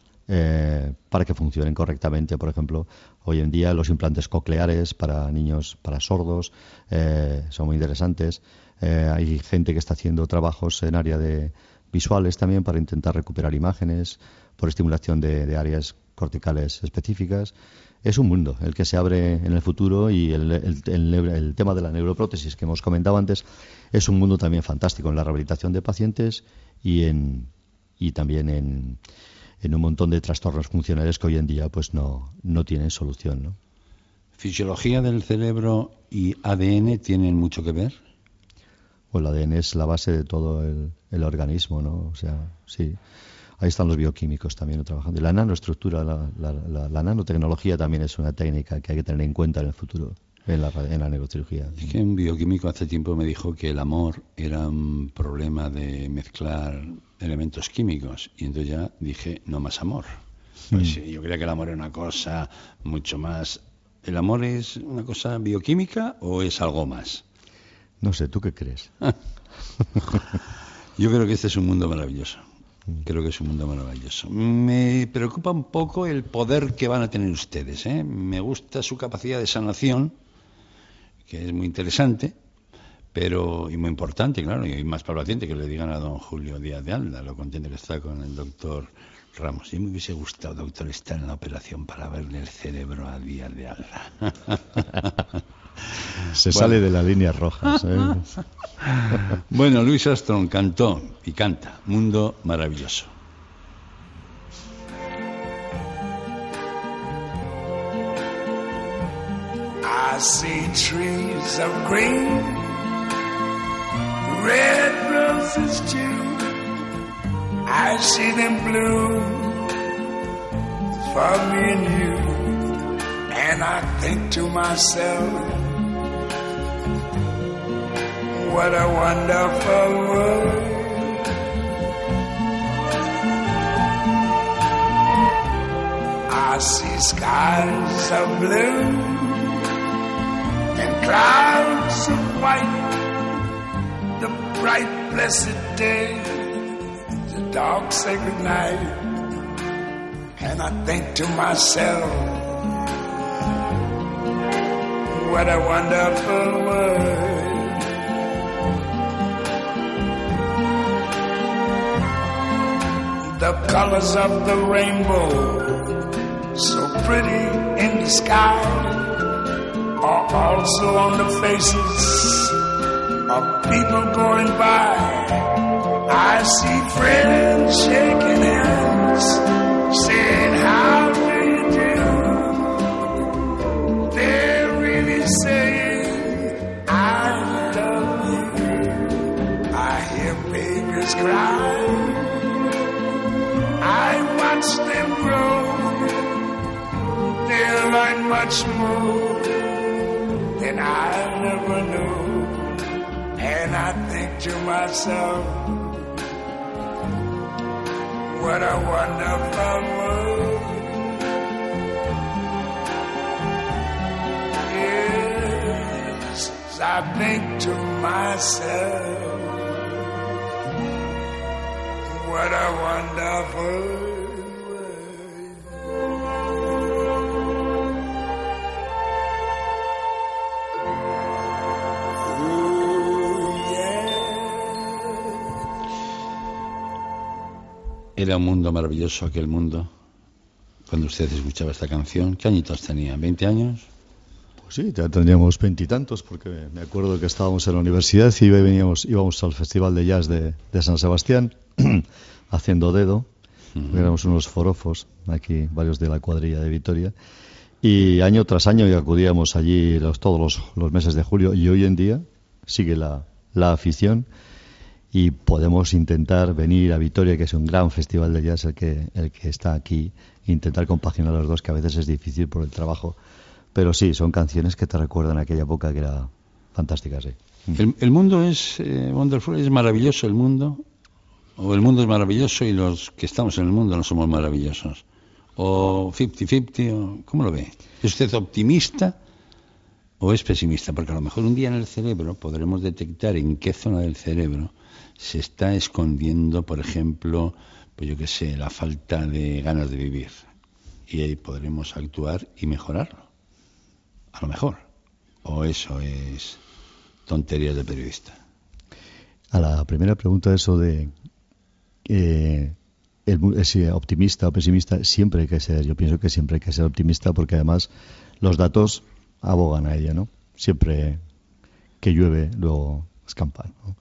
[SPEAKER 4] eh, para que funcionen correctamente. Por ejemplo, hoy en día los implantes cocleares para niños, para sordos, eh, son muy interesantes. Eh, hay gente que está haciendo trabajos en área de visuales también para intentar recuperar imágenes, por estimulación de, de áreas corticales específicas. Es un mundo el que se abre en el futuro, y el, el, el, el tema de la neuroprótesis que hemos comentado antes es un mundo también fantástico en la rehabilitación de pacientes y en y también en, en un montón de trastornos funcionales que hoy en día pues no, no tienen solución, ¿no?
[SPEAKER 2] ¿Fisiología del cerebro y A D N tienen mucho que ver?
[SPEAKER 4] Pues el A D N es la base de todo el, el organismo, ¿no? O sea, sí. Ahí están los bioquímicos también trabajando. Y la nanoestructura, la, la, la, la nanotecnología también es una técnica que hay que tener en cuenta en el futuro, en la, en la neurocirugía.
[SPEAKER 2] Es que un bioquímico hace tiempo me dijo que el amor era un problema de mezclar elementos químicos. Y entonces ya dije, no más amor. Pues mm. Yo creía que el amor era una cosa mucho más... ¿El amor es una cosa bioquímica o es algo más?
[SPEAKER 4] No sé, ¿tú qué crees?
[SPEAKER 2] Yo creo que este es un mundo maravilloso. Creo que es un mundo maravilloso. Me preocupa un poco el poder que van a tener ustedes, ¿eh? Me gusta su capacidad de sanación, que es muy interesante, pero y muy importante, claro, y más para el paciente que le digan a don Julio Díaz de Alda lo contento que está con el doctor Ramos. Y me hubiese gustado, doctor, estar en la operación para verle el cerebro a Díaz de Alda.
[SPEAKER 4] Se bueno. Sale de las líneas rojas, ¿eh?
[SPEAKER 2] Bueno, Louis Armstrong cantó y canta Mundo Maravilloso.
[SPEAKER 6] I see trees of green, red roses too. I see them bloom for me and you. And I think to myself, what a wonderful world. I see skies of blue and clouds of white, the bright blessed day, the dark sacred night. And I think to myself, what a wonderful world. The colors of the rainbow, so pretty in the sky, are also on the faces of people going by. I see friends shaking hands, saying, how do you do? They're really saying, I love you. I hear babies cry, I watch them grow. They'll learn much more than I never knew. And I think to myself, what a wonderful world. Yes, I think to myself, what a wonderful world.
[SPEAKER 2] Era un mundo maravilloso aquel mundo cuando usted escuchaba esta canción. ¿Qué añitos tenía? ¿veinte años?
[SPEAKER 4] Pues sí, ya tendríamos veintitantos, porque me acuerdo que estábamos en la universidad y veníamos, íbamos al Festival de Jazz de, de San Sebastián haciendo dedo. Uh-huh. Éramos unos forofos, aquí varios de la cuadrilla de Vitoria, y año tras año acudíamos allí los, todos los, los meses de julio, y hoy en día sigue la, la afición. Y podemos intentar venir a Vitoria, que es un gran festival de jazz el que, el que está aquí, intentar compaginar los dos, que a veces es difícil por el trabajo. Pero sí, son canciones que te recuerdan aquella época que era fantástica, sí.
[SPEAKER 2] El, el mundo es eh, wonderful, es maravilloso el mundo, o el mundo es maravilloso y los que estamos en el mundo no somos maravillosos. O cincuenta cincuenta, o ¿cómo lo ve? ¿Es usted optimista o es pesimista? Porque a lo mejor un día en el cerebro podremos detectar en qué zona del cerebro se está escondiendo, por ejemplo, pues yo qué sé, la falta de ganas de vivir. Y ahí podremos actuar y mejorarlo. A lo mejor. O eso es tonterías de periodista.
[SPEAKER 4] A la primera pregunta, eso de eh, el, ese optimista o pesimista siempre hay que ser, yo pienso que siempre hay que ser optimista porque además los datos abogan a ello, ¿no? Siempre que llueve luego escampa, ¿no?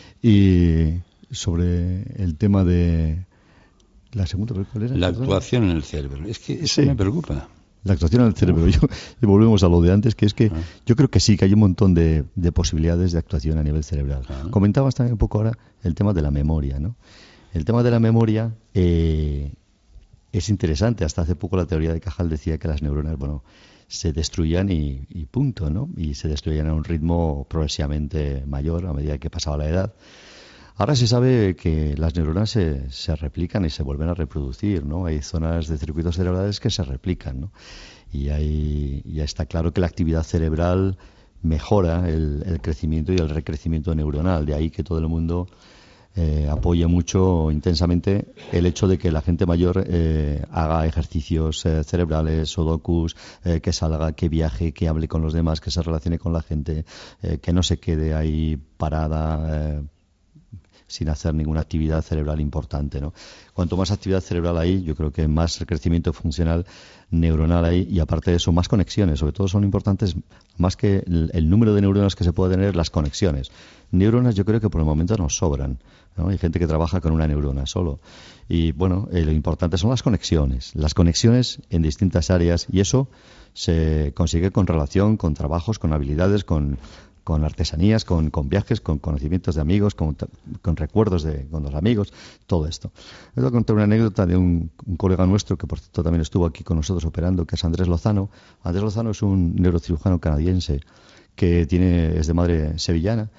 [SPEAKER 4] Y sobre el tema de la segunda, ¿cuál era?
[SPEAKER 2] La actuación en el cerebro. Es que eso
[SPEAKER 4] Sí.
[SPEAKER 2] me preocupa.
[SPEAKER 4] La actuación en el cerebro. Yo, y volvemos a lo de antes, que es que
[SPEAKER 2] Ah.
[SPEAKER 4] yo creo que sí, que hay un montón de, de posibilidades de actuación a nivel cerebral.
[SPEAKER 2] Ah.
[SPEAKER 4] Comentabas también un poco ahora el tema de la memoria, ¿no? El tema de la memoria eh, es interesante. Hasta hace poco la teoría de Cajal decía que las neuronas, bueno, se destruían y, y punto, ¿no? Y se destruían a un ritmo progresivamente mayor a medida que pasaba la edad. Ahora se sabe que las neuronas se, se replican y se vuelven a reproducir, ¿no? Hay zonas de circuitos cerebrales que se replican, ¿no? Y ahí ya está claro que la actividad cerebral mejora el, el crecimiento y el recrecimiento neuronal. De ahí que todo el mundo eh, apoye mucho intensamente el hecho de que la gente mayor eh, haga ejercicios eh, cerebrales, sudokus, eh, que salga, que viaje, que hable con los demás, que se relacione con la gente, eh, que no se quede ahí parada eh, sin hacer ninguna actividad cerebral importante, ¿no? Cuanto más actividad cerebral hay, yo creo que más crecimiento funcional neuronal hay y aparte de eso más conexiones. Sobre todo son importantes más que el, el número de neuronas que se puede tener, las conexiones. Neuronas yo creo que por el momento nos sobran, ¿no? Hay gente que trabaja con una neurona solo y bueno, eh, lo importante son las conexiones, las conexiones en distintas áreas y eso se consigue con relación, con trabajos, con habilidades, con con artesanías, con, con viajes, con conocimientos de amigos, con, con recuerdos de con los amigos, todo esto. Les voy a contar una anécdota de un, un colega nuestro que por cierto también estuvo aquí con nosotros operando, que es Andrés Lozano. Andrés Lozano es un neurocirujano canadiense que tiene es de madre sevillana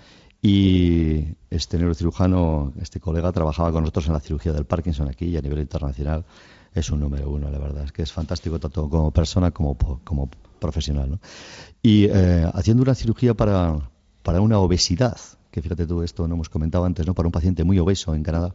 [SPEAKER 4] y este neurocirujano, este colega trabajaba con nosotros en la cirugía del Parkinson aquí y a nivel internacional es un número uno, la verdad, es que es fantástico tanto como persona como, como profesional, ¿no? Y eh, haciendo una cirugía para, para una obesidad, que fíjate tú, esto no hemos comentado antes, ¿no? Para un paciente muy obeso en Canadá,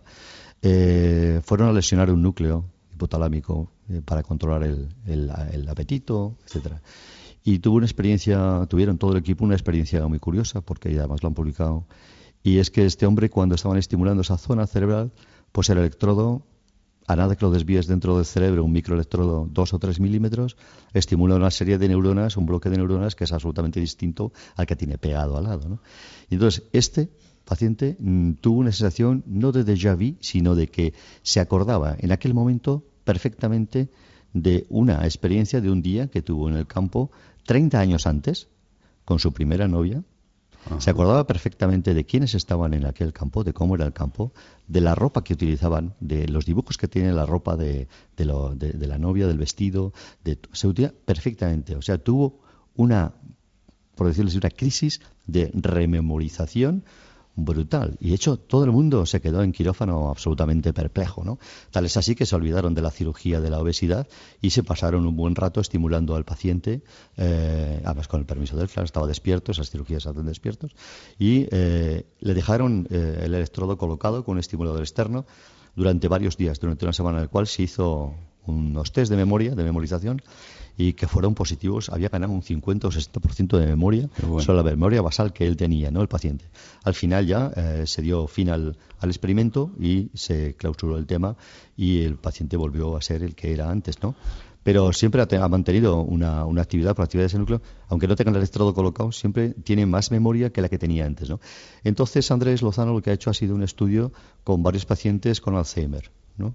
[SPEAKER 4] eh, fueron a lesionar un núcleo hipotalámico eh, para controlar el, el, el apetito, etcétera. Y tuvo una experiencia, tuvieron todo el equipo una experiencia muy curiosa, porque además lo han publicado, y es que este hombre cuando estaban estimulando esa zona cerebral, pues el electrodo, a nada que lo desvíes dentro del cerebro, un microelectrodo dos o tres milímetros, estimula una serie de neuronas, un bloque de neuronas que es absolutamente distinto al que tiene pegado al lado, ¿no? Y entonces, este paciente mmm, tuvo una sensación no de déjà vu, sino de que se acordaba en aquel momento perfectamente de una experiencia de un día que tuvo en el campo treinta años antes, con su primera novia. Ajá. Se acordaba perfectamente de quiénes estaban en aquel campo, de cómo era el campo, de la ropa que utilizaban, de los dibujos que tiene la ropa de, de, lo, de, de la novia, del vestido, de, se utiliza perfectamente. O sea, tuvo una, por decirlo así, una crisis de rememorización brutal. Y de hecho, todo el mundo se quedó en quirófano absolutamente perplejo, ¿no? Tal es así que se olvidaron de la cirugía de la obesidad y se pasaron un buen rato estimulando al paciente, eh, además con el permiso del claro, estaba despierto, esas cirugías hacen despiertos, y eh, le dejaron eh, el electrodo colocado con un estimulador externo durante varios días, durante una semana en el cual se hizo unos test de memoria, de memorización, y que fueron positivos, había ganado un cincuenta o sesenta por ciento de memoria, bueno. Sobre la memoria basal que él tenía, ¿no? El paciente. Al final ya eh, se dio fin al, al experimento y se clausuró el tema y el paciente volvió a ser el que era antes, ¿no? Pero siempre ha, ha mantenido una, una actividad por actividad de ese núcleo, aunque no tenga el electrodo colocado, siempre tiene más memoria que la que tenía antes, ¿no? Entonces Andrés Lozano lo que ha hecho ha sido un estudio con varios pacientes con Alzheimer, ¿no?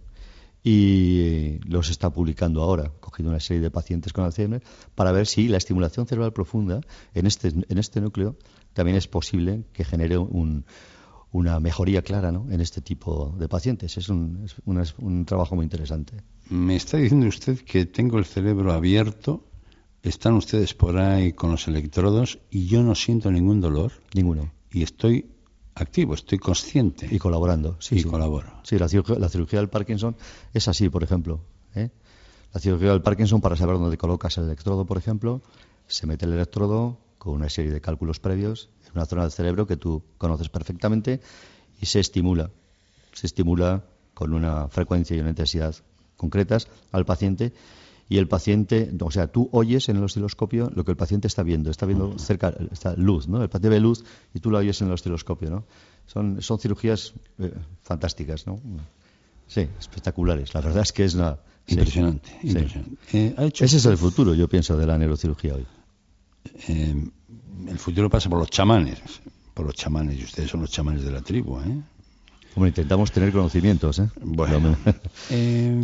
[SPEAKER 4] Y los está publicando ahora, cogiendo una serie de pacientes con Alzheimer para ver si la estimulación cerebral profunda en este en este núcleo también es posible que genere un, una mejoría clara, ¿no? En este tipo de pacientes. Es un, es un, es un trabajo muy interesante.
[SPEAKER 2] Me está diciendo usted que tengo el cerebro abierto, están ustedes por ahí con los electrodos y yo no siento ningún dolor.
[SPEAKER 4] Ninguno.
[SPEAKER 2] Y estoy activo, estoy consciente.
[SPEAKER 4] Y colaborando. Sí,
[SPEAKER 2] y
[SPEAKER 4] sí.
[SPEAKER 2] colaboro.
[SPEAKER 4] Sí, la cirugía, la cirugía del Parkinson es así, por ejemplo, ¿eh? La cirugía del Parkinson, para saber dónde colocas el electrodo, por ejemplo, se mete el electrodo con una serie de cálculos previos en una zona del cerebro que tú conoces perfectamente y se estimula. Se estimula con una frecuencia y una intensidad concretas al paciente. Y el paciente, o sea, tú oyes en el osciloscopio lo que el paciente está viendo. Está viendo cerca, está luz, ¿no? El paciente ve luz y tú la oyes en el osciloscopio, ¿no? Son, son cirugías eh, fantásticas, ¿no? Sí, espectaculares. La verdad es que es una...
[SPEAKER 2] Impresionante,
[SPEAKER 4] sí,
[SPEAKER 2] impresionante.
[SPEAKER 4] Sí.
[SPEAKER 2] Eh, ¿ha hecho
[SPEAKER 4] Ese
[SPEAKER 2] usted...
[SPEAKER 4] es el futuro, yo pienso, de la neurocirugía hoy.
[SPEAKER 2] Eh, el futuro pasa por los chamanes, por los chamanes, y ustedes son los chamanes de la tribu, ¿eh?
[SPEAKER 4] Como intentamos tener conocimientos, ¿eh?
[SPEAKER 2] Bueno, eh,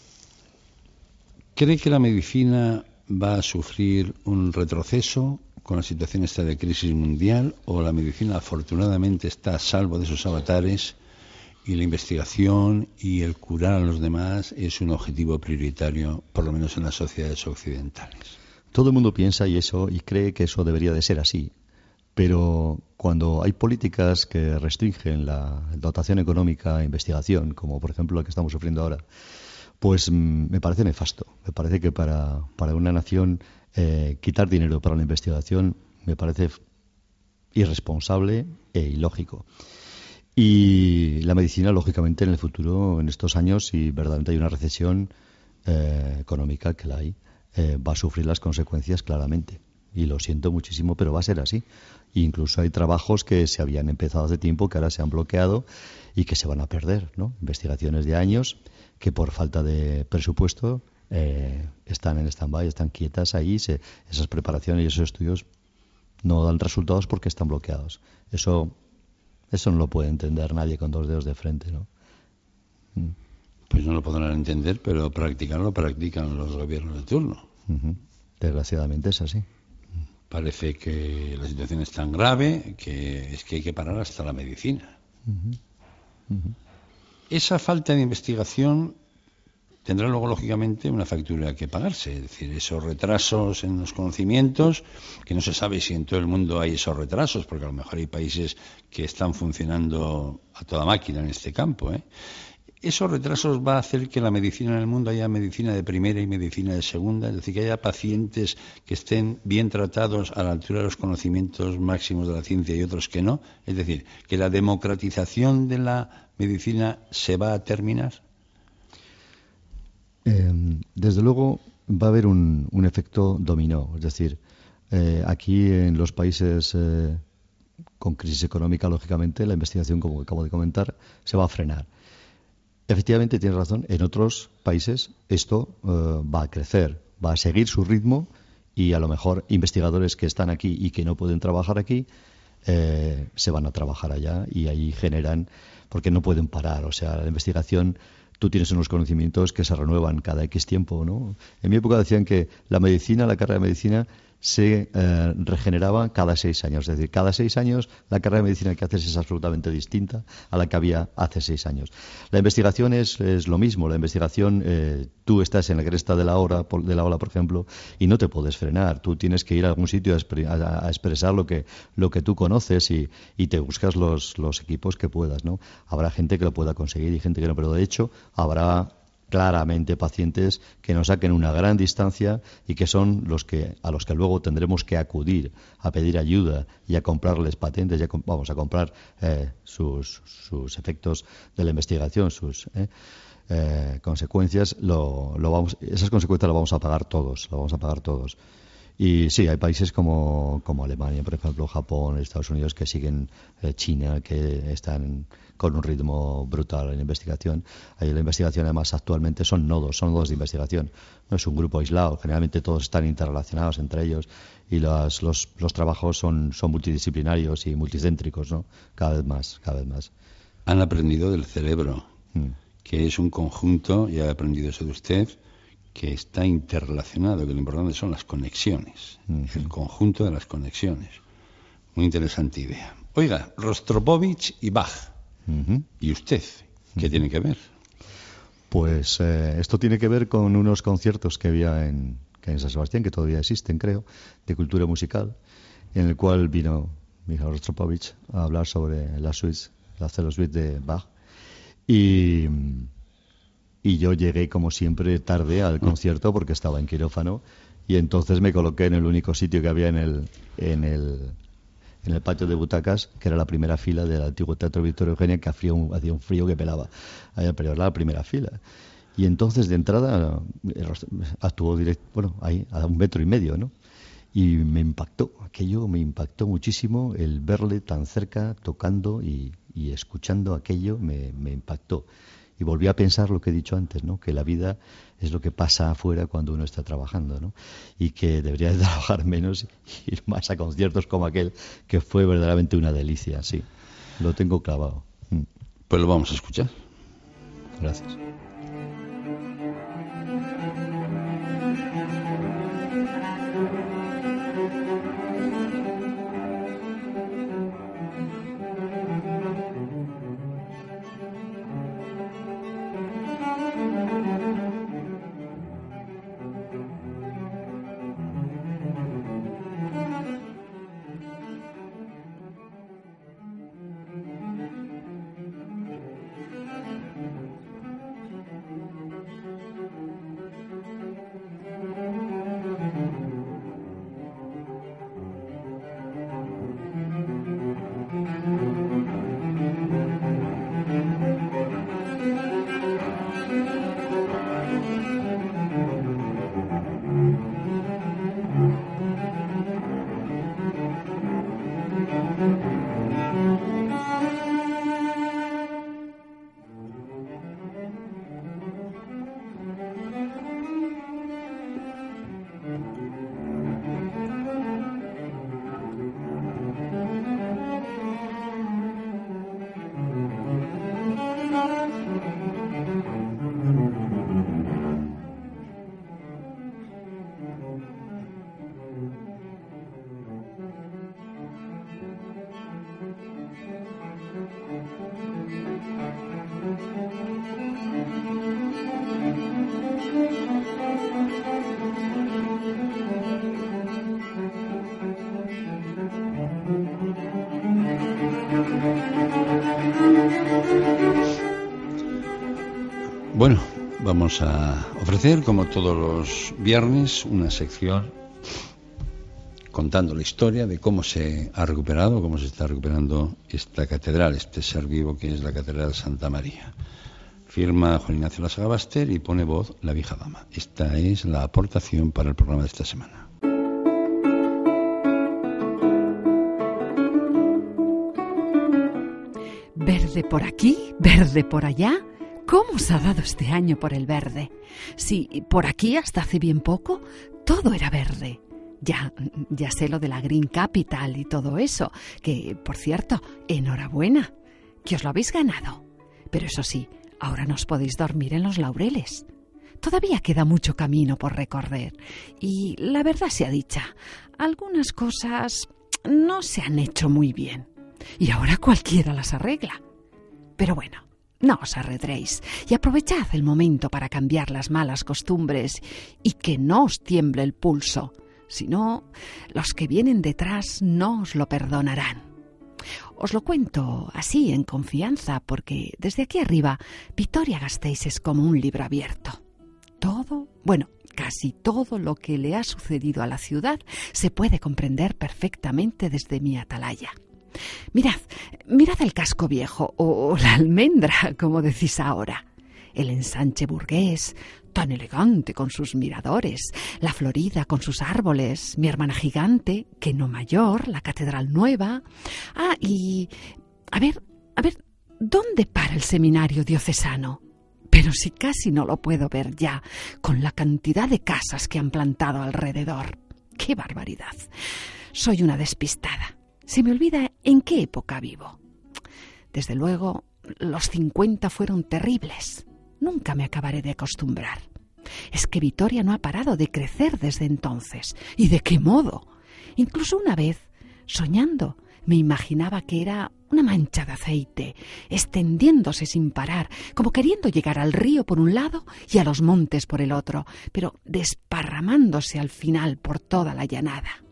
[SPEAKER 2] ¿cree que la medicina va a sufrir un retroceso con la situación esta de crisis mundial, o la medicina afortunadamente está a salvo de esos avatares y la investigación y el curar a los demás es un objetivo prioritario, por lo menos en las sociedades occidentales?
[SPEAKER 4] Todo el mundo piensa y eso y cree que eso debería de ser así, pero cuando hay políticas que restringen la dotación económica a investigación, como por ejemplo la que estamos sufriendo ahora, pues mm, me parece nefasto. Me parece que para, para una nación eh, quitar dinero para la investigación me parece irresponsable e ilógico. Y la medicina, lógicamente, en el futuro, en estos años, si verdaderamente hay una recesión eh, económica, que la hay, eh, va a sufrir las consecuencias claramente. Y lo siento muchísimo, pero va a ser así. E incluso hay trabajos que se habían empezado hace tiempo, que ahora se han bloqueado y que se van a perder, ¿no? Investigaciones de años que por falta de presupuesto eh, están en stand-by, están quietas ahí. Se, esas preparaciones y esos estudios no dan resultados porque están bloqueados. Eso... Eso no lo puede entender nadie con dos dedos de frente, ¿no?
[SPEAKER 2] Pues no lo podrán entender, pero practicarlo lo practican los gobiernos de turno.
[SPEAKER 4] Uh-huh. Desgraciadamente es así.
[SPEAKER 2] Parece que la situación es tan grave que es que hay que parar hasta la medicina.
[SPEAKER 4] Uh-huh. Uh-huh.
[SPEAKER 2] Esa falta de investigación tendrá luego, lógicamente, una factura que pagarse. Es decir, esos retrasos en los conocimientos, que no se sabe si en todo el mundo hay esos retrasos, porque a lo mejor hay países que están funcionando a toda máquina en este campo, ¿eh? Esos retrasos va a hacer que la medicina en el mundo haya medicina de primera y medicina de segunda, es decir, que haya pacientes que estén bien tratados a la altura de los conocimientos máximos de la ciencia y otros que no. Es decir, que la democratización de la medicina se va a terminar.
[SPEAKER 4] Eh, desde luego va a haber un, un efecto dominó, es decir, eh, aquí en los países eh, con crisis económica, lógicamente, la investigación, como acabo de comentar, se va a frenar. Efectivamente, tienes razón, en otros países esto eh, va a crecer, va a seguir su ritmo y a lo mejor investigadores que están aquí y que no pueden trabajar aquí eh, se van a trabajar allá y ahí generan, porque no pueden parar, o sea, la investigación... Tú tienes unos conocimientos que se renuevan cada X tiempo, ¿no? En mi época decían que la medicina, la carrera de medicina, se eh, regeneraba cada seis años. Es decir, cada seis años la carrera de medicina que haces es absolutamente distinta a la que había hace seis años. La investigación es, es lo mismo. La investigación, eh, tú estás en la cresta de la, hora, de la ola, por ejemplo, y no te puedes frenar. Tú tienes que ir a algún sitio a, expre, a, a expresar lo que, lo que tú conoces y, y te buscas los, los equipos que puedas, ¿no? Habrá gente que lo pueda conseguir y gente que no, pero de hecho habrá claramente pacientes que nos saquen una gran distancia y que son los que a los que luego tendremos que acudir a pedir ayuda y a comprarles patentes, y a, vamos a comprar eh, sus, sus efectos de la investigación, sus eh, eh, consecuencias. Lo, lo vamos, esas consecuencias las vamos a pagar todos, las vamos a pagar todos. Y sí, hay países como, como Alemania, por ejemplo, Japón, Estados Unidos, que siguen, eh, China, que están con un ritmo brutal en investigación. Ahí la investigación, además, actualmente son nodos, son nodos de investigación. No es un grupo aislado, generalmente todos están interrelacionados entre ellos y los, los, los trabajos son, son multidisciplinarios y multicéntricos, ¿no? Cada vez más, cada vez más.
[SPEAKER 2] Han aprendido del cerebro,
[SPEAKER 4] Mm.
[SPEAKER 2] que es un conjunto, ya he aprendido eso de usted, que está interrelacionado, que lo importante son las conexiones, uh-huh. el conjunto de las conexiones. Muy interesante idea. Oiga, Rostropovich y Bach,
[SPEAKER 4] uh-huh.
[SPEAKER 2] ¿y usted qué uh-huh. tiene que ver?
[SPEAKER 4] Pues eh, esto tiene que ver con unos conciertos que había en, que en San Sebastián, que todavía existen, creo, de cultura musical, en el cual vino Mijail Rostropovich a hablar sobre las suites, las cello suite de Bach, y... Y yo llegué, como siempre, tarde al concierto porque estaba en quirófano y entonces me coloqué en el único sitio que había en el, en el, en el patio de butacas, que era la primera fila del antiguo Teatro Victoria Eugenia, que hacía un, hacía un frío que pelaba. Pero era la primera fila. Y entonces, de entrada, actuó directo, bueno, ahí, a un metro y medio, ¿no? Y me impactó, aquello me impactó muchísimo, el verle tan cerca, tocando y, y escuchando aquello, me, me impactó. y volví a pensar lo que he dicho antes, ¿no? Que la vida es lo que pasa afuera cuando uno está trabajando, ¿no? Y que debería de trabajar menos y ir más a conciertos como aquel, que fue verdaderamente una delicia, sí. Lo tengo clavado. Mm.
[SPEAKER 2] Pues lo vamos a escuchar.
[SPEAKER 4] Gracias.
[SPEAKER 2] Bueno, vamos a ofrecer, como todos los viernes, una sección contando la historia de cómo se ha recuperado, cómo se está recuperando esta catedral, este ser vivo que es la Catedral de Santa María. Firma Juan Ignacio Lasagabaster y pone voz la vieja dama. Esta es la aportación para el programa de esta semana.
[SPEAKER 7] Verde por aquí, verde por allá. ¿Cómo os ha dado este año por el verde? Sí, por aquí hasta hace bien poco todo era verde. Ya, ya sé lo de la Green Capital y todo eso, que, por cierto, enhorabuena, que os lo habéis ganado. Pero eso sí, ahora no os podéis dormir en los laureles. Todavía queda mucho camino por recorrer y, la verdad sea dicha, algunas cosas no se han hecho muy bien y ahora cualquiera las arregla. Pero bueno, no os arredréis y aprovechad el momento para cambiar las malas costumbres y que no os tiemble el pulso. Si no, los que vienen detrás no os lo perdonarán. Os lo cuento así en confianza porque desde aquí arriba Vitoria-Gasteiz es como un libro abierto. Todo, bueno, casi todo lo que le ha sucedido a la ciudad se puede comprender perfectamente desde mi atalaya. Mirad, mirad el casco viejo o la almendra, como decís ahora. El ensanche burgués, tan elegante con sus miradores, la Florida con sus árboles, mi hermana gigante, que no mayor, la catedral nueva. Ah, y... a ver, a ver, ¿dónde para el seminario diocesano? Pero si casi no lo puedo ver ya, con la cantidad de casas que han plantado alrededor. ¡Qué barbaridad! Soy una despistada. Se me olvida en qué época vivo. Desde luego, los cincuenta fueron terribles. Nunca me acabaré de acostumbrar. Es que Vitoria no ha parado de crecer desde entonces. ¿Y de qué modo? Incluso una vez, soñando, me imaginaba que era una mancha de aceite, extendiéndose sin parar, como queriendo llegar al río por un lado y a los montes por el otro, pero desparramándose al final por toda la llanada.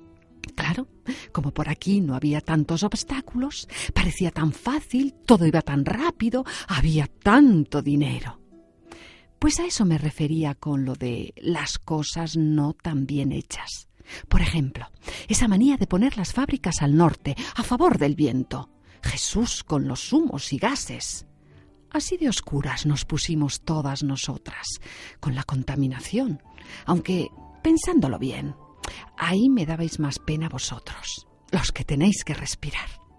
[SPEAKER 7] Claro, como por aquí no había tantos obstáculos, parecía tan fácil, todo iba tan rápido, había tanto dinero. Pues a eso me refería con lo de las cosas no tan bien hechas. Por ejemplo, esa manía de poner las fábricas al norte, a favor del viento. Jesús con los humos y gases. Así de oscuras nos pusimos todas nosotras, con la contaminación, aunque, pensándolo bien, ahí me dabais más pena vosotros, los que tenéis que respirar.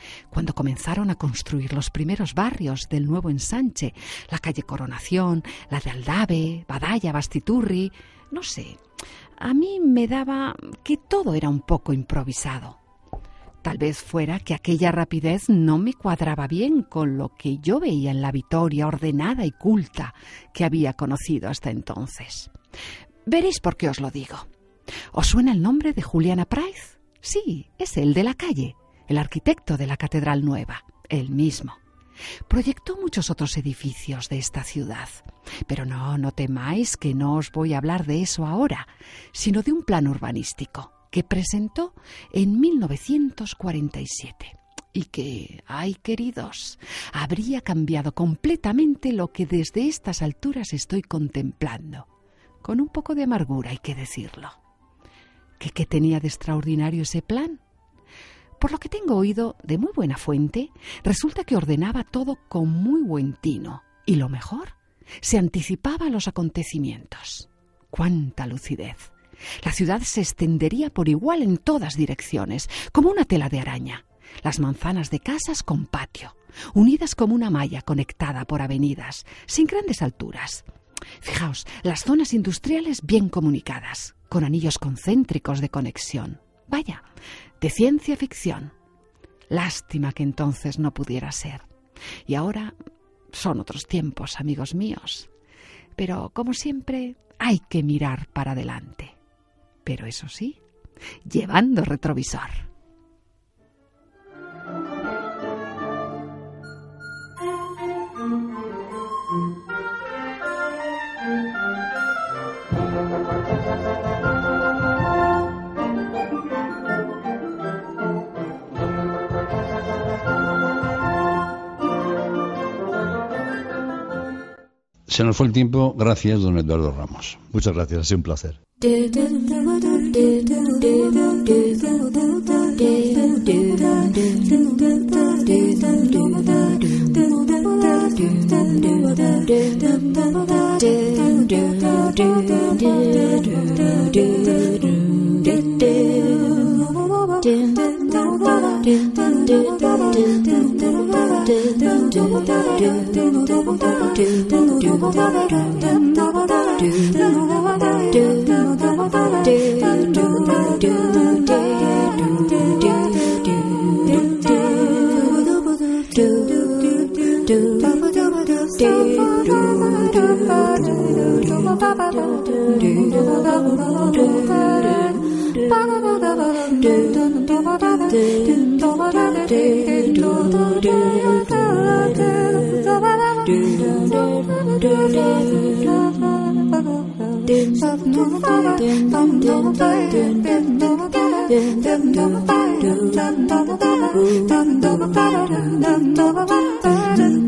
[SPEAKER 7] cuando comenzaron a construir los primeros barrios del nuevo ensanche, la calle Coronación, la de Aldave, Badalla, Bastiturri, no sé, a mí me daba que todo era un poco improvisado. Tal vez fuera que aquella rapidez no me cuadraba bien con lo que yo veía en la Vitoria ordenada y culta que había conocido hasta entonces. Veréis por qué os lo digo. ¿Os suena el nombre de Juliana Price? Sí, es el de la calle, el arquitecto de la Catedral Nueva, el mismo. Proyectó muchos otros edificios de esta ciudad. Pero no, no temáis que no os voy a hablar de eso ahora, sino de un plan urbanístico que presentó en mil novecientos cuarenta y siete y que, ay queridos, habría cambiado completamente lo que desde estas alturas estoy contemplando, con un poco de amargura hay que decirlo. ¿Qué, qué tenía de extraordinario ese plan? Por lo que tengo oído de muy buena fuente, resulta que ordenaba todo con muy buen tino y lo mejor, se anticipaba a los acontecimientos. ¡Cuánta lucidez! La ciudad se extendería por igual en todas direcciones, como una tela de araña. Las manzanas de casas con patio, unidas como una malla conectada por avenidas, sin grandes alturas. Fijaos, las zonas industriales bien comunicadas, con anillos concéntricos de conexión. Vaya, de ciencia ficción. Lástima que entonces no pudiera ser. Y ahora son otros tiempos, amigos míos. Pero, como siempre, hay que mirar para adelante. Pero eso sí, llevando retrovisor.
[SPEAKER 2] Se nos fue el tiempo. Gracias, don Eduardo Ramos.
[SPEAKER 4] Muchas gracias, ha sido un placer.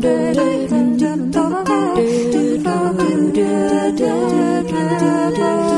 [SPEAKER 8] Do